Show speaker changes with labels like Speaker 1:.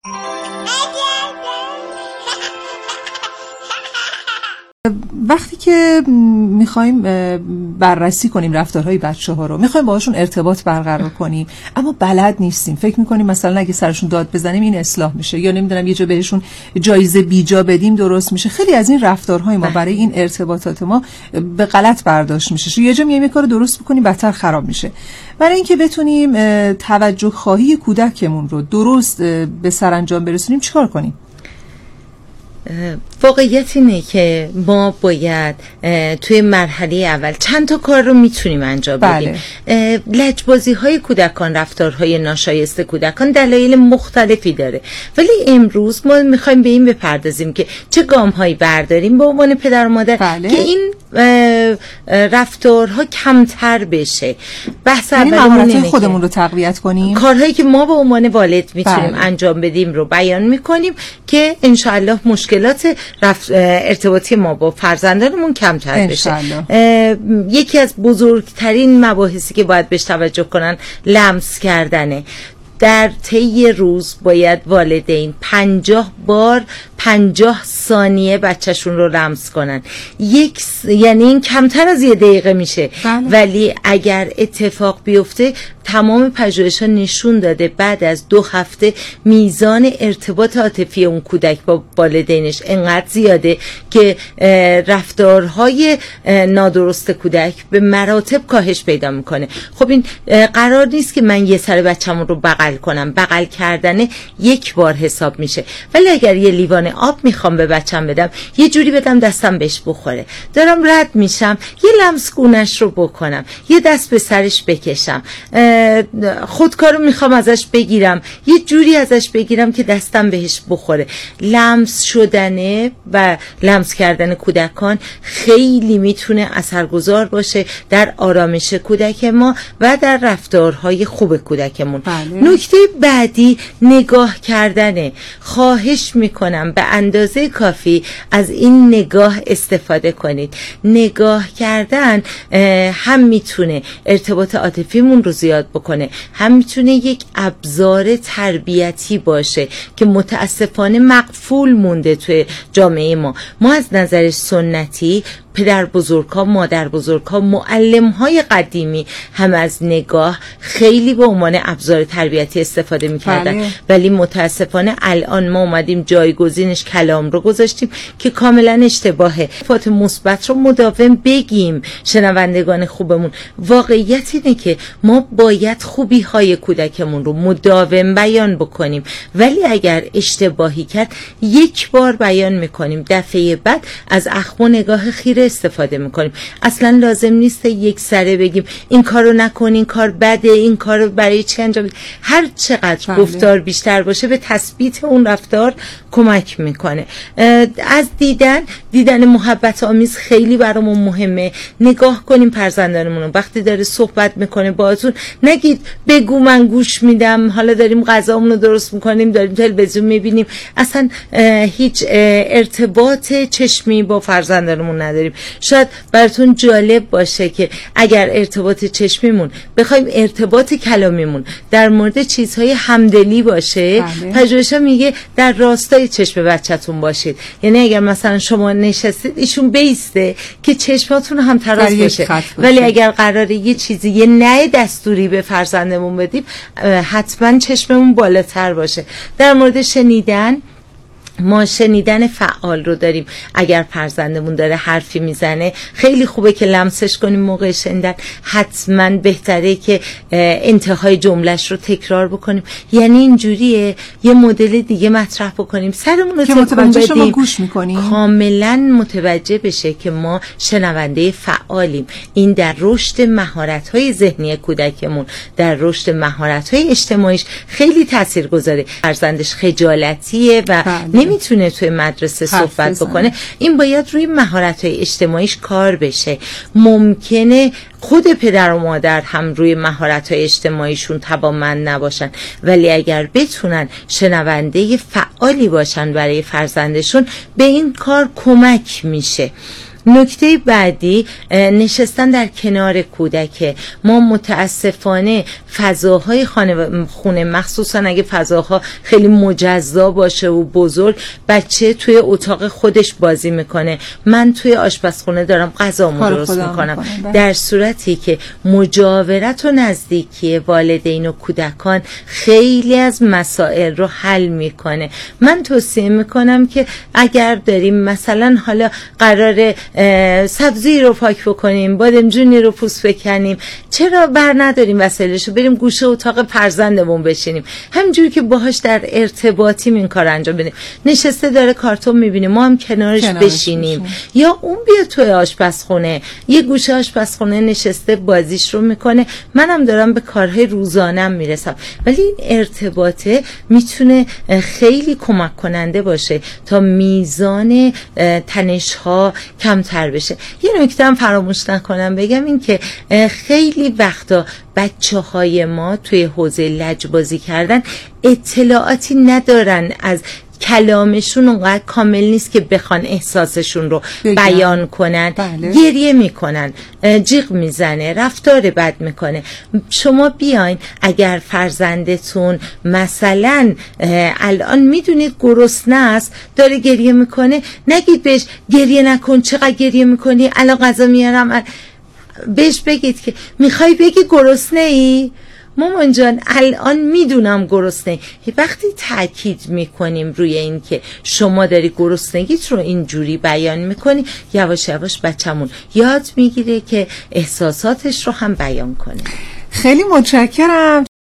Speaker 1: وقتی که میخوایم بررسی کنیم رفتارهای بچه‌ها رو، میخوایم باهاشون ارتباط برقرار کنیم، اما بلد نیستیم، فکر میکنیم مثلا اگه سرشون داد بزنیم این اصلاح میشه، یا نمیدونم یه جا بهشون جایزه بیجا بدیم درست میشه. خیلی از این رفتارهای ما برای این ارتباطات ما به غلط برداشت میشه. یه جا میایم یه کار درست بکنیم بدتر خراب میشه. برای اینکه بتونیم توجه خواهی کودکمون رو درست به سرانجام برسونیم چیکار کنیم؟
Speaker 2: واقعیت اینه که ما باید توی مرحله اول چند تا کار رو میتونیم انجام بدیم. لجبازی های کودکان، رفتارهای ناشایسته کودکان دلایل مختلفی داره، ولی امروز ما میخوایم به این بپردازیم که چه گام هایی برداریم به عنوان پدر و مادر که این رفتارها کمتر بشه. بحث
Speaker 1: اولمون خودمون رو تقویت کنیم،
Speaker 2: کارهایی که ما به عنوان والد میتونیم انجام بدیم رو بیان میکنیم که انشاءالله مشکلات ارتباطی ما با فرزندانمون کمتر بشه. یکی از بزرگترین مباحثی که باید بهش توجه کنن لمس کردنه. در طی روز باید والدین 50 بار 50 ثانیه بچهشون رو لمس کنن. یعنی این کمتر از 1 دقیقه میشه. ولی اگر اتفاق بیفته، تمام پژوهش‌ها نشون داده بعد از 2 هفته میزان ارتباط عاطفی اون کودک با والدینش انقدر زیاده که رفتارهای نادرست کودک به مراتب کاهش پیدا میکنه. خب این قرار نیست که من یه سر بچه‌مون رو بغل کنم. بغل کردن 1 بار حساب میشه. ولی اگر یه لیوان آب میخوام به بچم بدم، یه جوری بدم دستم بهش بخوره، دارم رد میشم، یه لمس گونش رو بکنم، یه دست به سرش بکشم، خودکارو میخوام ازش بگیرم، یه جوری ازش بگیرم که دستم بهش بخوره. لمس شدنه و لمس کردن کودکان خیلی میتونه اثرگذار باشه در آرامش کودک ما و در رفتارهای خوب کودکمون. نکته بعدی نگاه کردنه. خواهش میکنم به اندازه کافی از این نگاه استفاده کنید. نگاه کردن هم میتونه ارتباط عاطفیمون رو زیاد بکنه، هم میتونه یک ابزار تربیتی باشه که متاسفانه مغفول مونده توی جامعه ما. ما از نظر سنتی پدر بزرگ‌ها، مادر بزرگ‌ها، معلم‌های قدیمی هم از نگاه خیلی به عنوان ابزار تربیتی استفاده می‌کردن. ولی متاسفانه الان ما اومدیم جایگزینش کلام رو گذاشتیم که کاملا اشتباهه. صفات مثبت رو مداوم بگیم شنوندگان خوبمون. واقعیت اینه که ما باید خوبی‌های کودکمون رو مداوم بیان بکنیم، ولی اگر اشتباهی کرد 1 بار بیان می‌کنیم، دفعه بعد از اخم و نگاه خیره استفاده میکنیم. اصلا لازم نیست یک سره بگیم این کارو نکن، این کار بده، این کارو برای چی انجام بدی. هر چقدر گفتار بیشتر باشه به تثبیت اون رفتار کمک میکنه. از دیدن محبت آمیز خیلی برامون مهمه. نگاه کنیم فرزندانمون وقتی داره صحبت میکنه باهاتون، نگید بگو من گوش میدم، حالا داریم غذامون رو درست میکنیم، داریم تلویزیون میبینیم، اصلا هیچ ارتباط چشمی با فرزندانمون نداریم. شاید براتون جالب باشه که اگر ارتباط چشمیمون بخوایم ارتباط کلامیمون در مورد چیزهای همدلی باشه، پژوهش‌ها میگه در راستای چشم بچه‌تون باشید. یعنی اگر مثلا شما نشستید ایشون بیسته که چشماتون هم تراز باشه. ولی اگر قراره یه چیزی، یه نه دستوری به فرزندمون بدیم، حتما چشممون بالاتر باشه. در مورد شنیدن، ما شنیدن فعال رو داریم. اگر فرزندمون داره حرفی میزنه خیلی خوبه که لمسش کنیم موقع شنیدن. حتما بهتره که انتهای جملهش رو تکرار بکنیم. یعنی اینجوریه یه مدل دیگه مطرح بکنیم، سرمون رو تکون بدیم،
Speaker 1: گوش میکنیم،
Speaker 2: کاملا متوجه بشه که ما شنونده فعالیم. این در رشد مهارت‌های ذهنی کودکمون، در رشد مهارت‌های اجتماعیش خیلی تاثیرگذاره. فرزندش خجالتیه و نمیتونه توی مدرسه صحبت بکنه، این باید روی مهارت‌های اجتماعیش کار بشه. ممکنه خود پدر و مادر هم روی مهارت‌های اجتماعیشون توانمند نباشن، ولی اگر بتونن شنونده فعالی باشن برای فرزندشون، به این کار کمک میشه. نکته بعدی نشستن در کنار کودک. ما متاسفانه فضاهای خونه مخصوصا اگه فضاها خیلی مجزا باشه و بزرگ، بچه توی اتاق خودش بازی میکنه، من توی آشپزخونه دارم غذامو درست میکنم، در صورتی که مجاورت و نزدیکی والدین و کودکان خیلی از مسائل رو حل میکنه. من توصیه میکنم که اگر داریم مثلا حالا قرار سبزی رو پاک بکنیم، بادمجونی رو پوست بکنیم، چرا بر نداریم وسایلشو بریم گوشه اتاق فرزندمون بشینیم، همینجوری که باهاش در ارتباطیم این کار انجام بدیم. نشسته داره کارتون میبینیم، ما هم کنارش بشینیم. یا اون بیا توی آشپزخونه، یه گوشه آشپزخونه نشسته بازیش رو میکنه، منم دارم به کارهای روزانم میرسم. ولی این ارتباطه میتونه خیلی کمک کننده باشه تا میزان تنش‌ها کمتر بشه. یه نکته هم فراموش نکنم بگم، این که خیلی وقتا بچه‌های ما توی حوزه لجبازی کردن اطلاعاتی ندارن، از کلامشون اونقدر کامل نیست که بخوان احساسشون رو بیان کنن.
Speaker 1: بله.
Speaker 2: گریه میکنن، جیغ میزنه، رفتار بد میکنه. شما بیاین اگر فرزندتون مثلا الان میدونید گرسنه است داره گریه میکنه، نگید بهش گریه نکن، چقدر گریه میکنی، الان غذا میارم. بهش بگید که میخوای بگی گرسنه ای؟ مامان جان الان میدونم گرسنه. وقتی تاکید میکنیم روی این که شما داری گرسنگیت رو اینجوری بیان میکنی، یواش یواش بچه‌مون یاد میگیره که احساساتش رو هم بیان کنه.
Speaker 1: خیلی متشکرم.